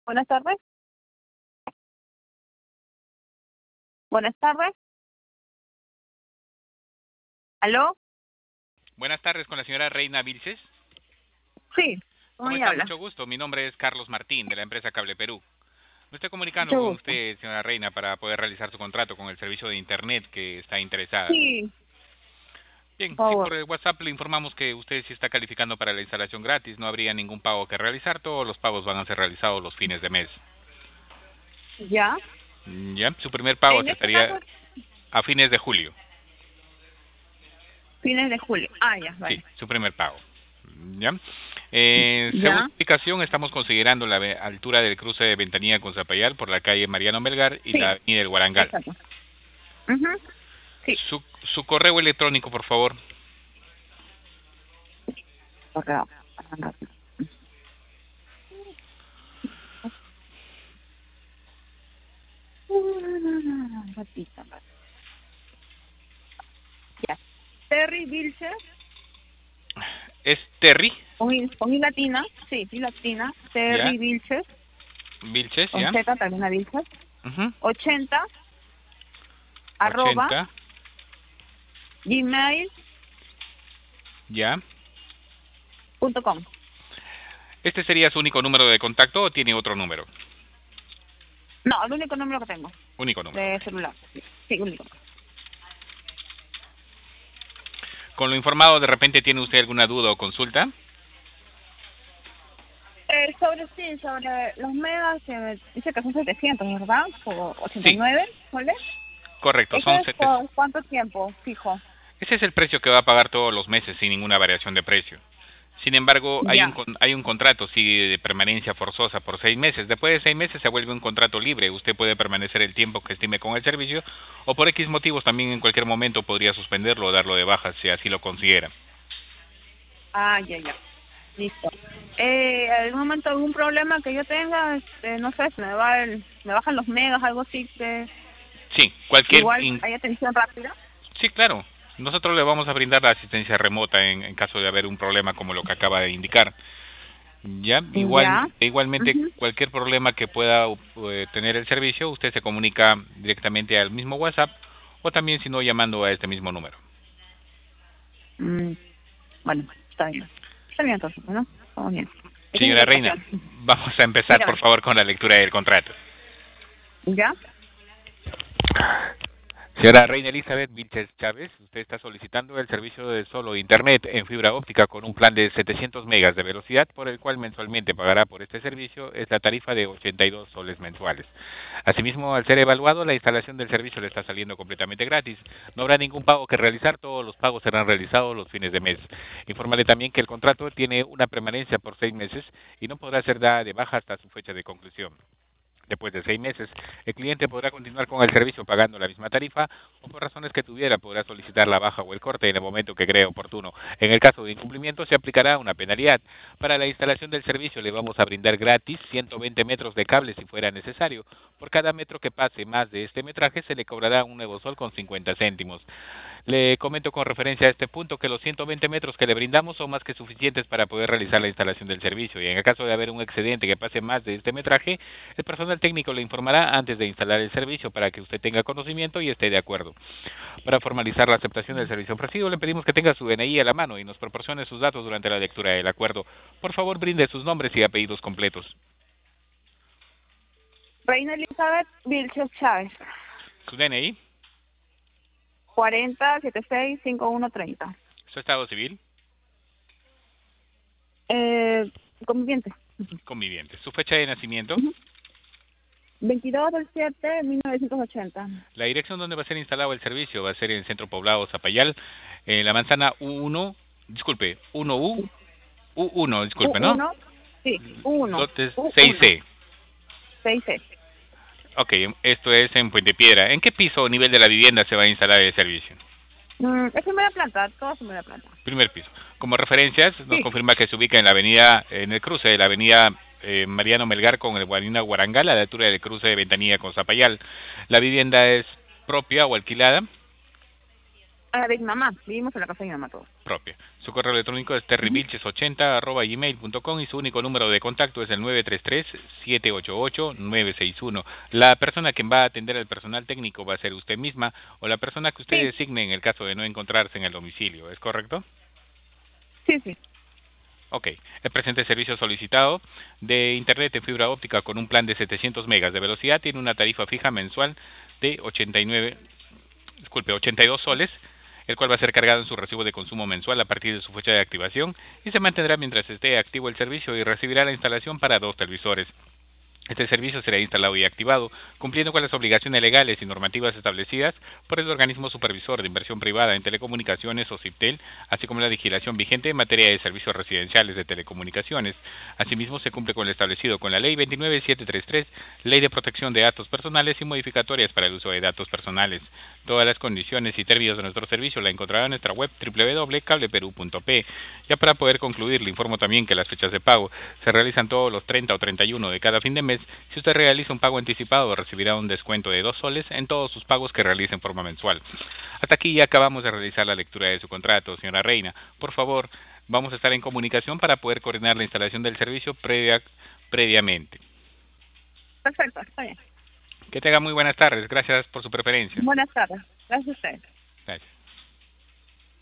Buenas tardes. Buenas tardes. ¿Aló? Buenas tardes, con la señora Reina Vilches. Sí, ¿Cómo ella está? habla. Mucho gusto. Mi nombre es Carlos Martín, de la empresa Cable Perú. Me estoy comunicando Mucho con gusto. usted, señora Reina, para poder realizar su contrato con el servicio de Internet que está interesada. Sí, Bien, por sí, favor. por el WhatsApp le informamos que usted sí está calificando para la instalación gratis. No habría ningún pago que realizar. Todos los pagos van a ser realizados los fines de mes. ¿Ya? Ya, su primer pago En se este caso, estaría a fines de julio. fines de julio. Ah, ya, Sí, vale. su primer pago. ¿Ya? Según ¿Ya? su ubicación, estamos considerando la altura del cruce de Ventanilla con Zapayal por la calle Mariano Melgar y la Sí, avenida del Guarangal. exacto. Ujú. Sí. Su correo electrónico, por favor. Correo. Ratito, ratito. Ya. Terry Vilches, Es Terry, con I latina. Sí, I latina. ¿ya? Terry Vilches, Vilches, con ¿ya? Z, también a Vilches. Ujú. 80, arroba, 80, gmail.com. ¿ya? ¿Este sería su único número de contacto o tiene otro número? No, el único número que tengo Único número, ok. de celular. Sí, único. Con lo informado, ¿de repente tiene usted alguna duda o consulta? Sobre los megas, dice que son 700, ¿verdad? Por Sí, 89, ¿vale? correcto, ¿Eso son es 700. por cuánto tiempo fijo? Ese es el precio que va a pagar todos los meses sin ninguna variación de precio. Sin embargo, Ya. hay un contrato, sí, de permanencia forzosa por 6 meses. Después de 6 meses se vuelve un contrato libre. Usted puede permanecer el tiempo que estime con el servicio o por X motivos también en cualquier momento podría suspenderlo o darlo de baja si así lo considera. Ah, ya, ya. Listo. ¿Algún momento algún problema que yo tenga? No sé, me bajan los megas, algo así que Sí, igual hay atención rápida. sí, claro. Nosotros le vamos a brindar la asistencia remota en caso de haber un problema como lo que acaba de indicar. Ya, Ya. igualmente Ujú. cualquier problema que pueda tener el servicio, usted se comunica directamente al mismo WhatsApp o también si no llamando a este mismo número. Mm, bueno, está bien. Está bien entonces, ¿no? Estamos bien. Esa es mi Señora Reina, orientación. vamos a empezar por Dígame. favor con la lectura del contrato. ¿Ya? Señora Reina Elizabeth Vilches Chávez, usted está solicitando el servicio de solo Internet en fibra óptica con un plan de 700 megas de velocidad, por el cual mensualmente pagará por este servicio es la tarifa de 82 soles mensuales. Asimismo, al ser evaluado, la instalación del servicio le está saliendo completamente gratis. No habrá ningún pago que realizar, todos los pagos serán realizados los fines de mes. Infórmale también que el contrato tiene una permanencia por 6 meses y no podrá ser dada de baja hasta su fecha de conclusión. Después de 6 meses, el cliente podrá continuar con el servicio pagando la misma tarifa o por razones que tuviera podrá solicitar la baja o el corte en el momento que cree oportuno. En el caso de incumplimiento se aplicará una penalidad. Para la instalación del servicio le vamos a brindar gratis 120 metros de cable si fuera necesario. Por cada metro que pase más de este metraje se le cobrará un nuevo sol con 50 céntimos. Le comento con referencia a este punto que los 120 metros que le brindamos son más que suficientes para poder realizar la instalación del servicio y en el caso de haber un excedente que pase más de este metraje, el personal técnico le informará antes de instalar el servicio para que usted tenga conocimiento y esté de acuerdo. Para formalizar la aceptación del servicio ofrecido, le pedimos que tenga su DNI a la mano y nos proporcione sus datos durante la lectura del acuerdo. Por favor, brinde sus nombres y apellidos completos. Reina Elizabeth Vilches Chávez. Su DNI, 40765130. su estado civil, Conviviente. conviviente, su fecha de nacimiento, 22/7/1980. la dirección donde va a ser instalado el servicio va a ser en el centro poblado Zapayal, en la manzana U1, disculpe, 1U, U1, disculpe, ¿no? U1, sí, U1. Lotes U1. 6C. 6C. Ok, esto es en Puente Piedra. ¿En qué piso o nivel de la vivienda se va a instalar el servicio? Es primera planta, todo es primera planta. Primer piso. Como referencias, nos Sí, confirma que se ubica en la avenida, en el cruce de la avenida Mariano Melgar con el Guarina Guarangal, a la altura del cruce de Ventanilla con Zapayal. La vivienda es propia o alquilada. De mi mamá, vivimos en la casa de mi mamá todos. Propia. Su correo electrónico es terryvilches80@gmail.com y su único número de contacto es el 933-788-961. La persona que va a atender al personal técnico va a ser usted misma o la persona que usted Sí, designe en el caso de no encontrarse en el domicilio, ¿es correcto? sí, sí. Ok, el presente servicio solicitado de Internet en fibra óptica con un plan de 700 megas de velocidad tiene una tarifa fija mensual de 82 soles, el cual va a ser cargado en su recibo de consumo mensual a partir de su fecha de activación y se mantendrá mientras esté activo el servicio y recibirá la instalación para 2 televisores. Este servicio será instalado y activado, cumpliendo con las obligaciones legales y normativas establecidas por el organismo supervisor de inversión privada en telecomunicaciones o CIPTEL, así como la legislación vigente en materia de servicios residenciales de telecomunicaciones. Asimismo, se cumple con lo establecido con la Ley 29733, Ley de Protección de Datos Personales y modificatorias para el uso de datos personales. Todas las condiciones y términos de nuestro servicio la encontrará en nuestra web www.cableperu.p. Ya para poder concluir, le informo también que las fechas de pago se realizan todos los 30 o 31 de cada fin de mes. Si usted realiza un pago anticipado, recibirá un descuento de 2 soles en todos sus pagos que realice en forma mensual. Hasta aquí ya acabamos de realizar la lectura de su contrato, señora Reina. Por favor, vamos a estar en comunicación para poder coordinar la instalación del servicio previamente. Perfecto, está bien. Que tenga muy buenas tardes. Gracias por su preferencia. Buenas tardes. Gracias a ustedes.